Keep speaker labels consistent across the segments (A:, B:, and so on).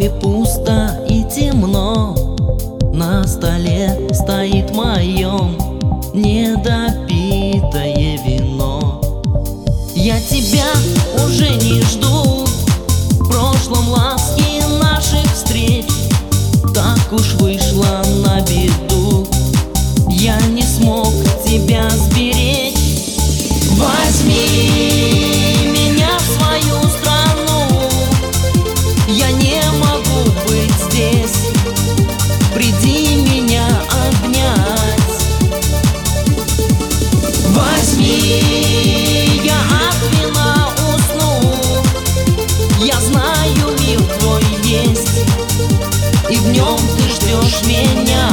A: доме пусто и темно, на столе стоит моем недопитое вино. Я тебя уже не жду, в прошлом ласки наших встреч. Так уж вышло на беду, я не смог тебя сберечь. Возьми меня в свою страну, я не могу быть здесь. Приди меня обнять. Возьми, я от вина усну, я знаю, мир твой есть, и в нем ты ждешь меня.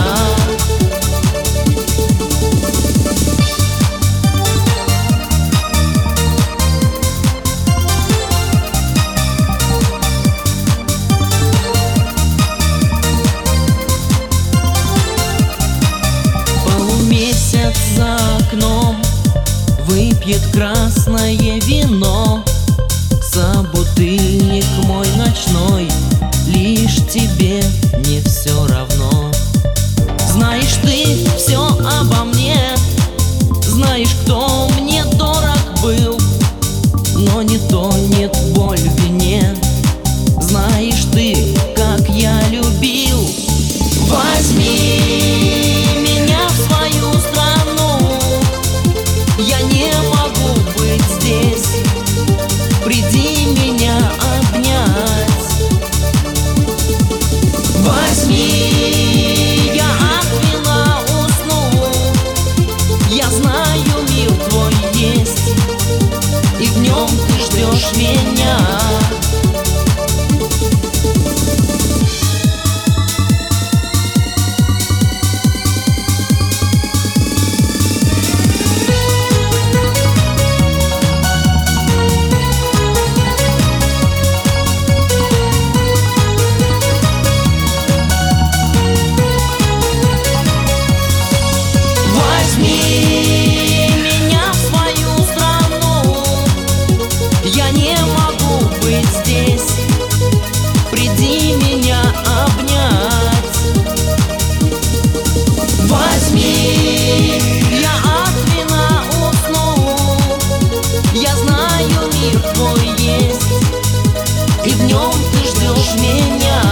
A: Полумесяц за окном выпьет красное вино, собутыльник мой ночной, лишь тебе не все равно. Знаешь ты все обо мне, знаешь, кто мне дорог был, но не тонет боль в вине. Знаешь ты, как я любил. Возьми меня в свою страну, я не могу быть здесь. Приди меня обнять. Возьми, я от вина усну, я знаю, мир твой есть, и в нем ты ждешь меня. Приди меня обнять. Возьми, я от вина усну, я знаю, мир твой есть, и в нем ты ждешь меня.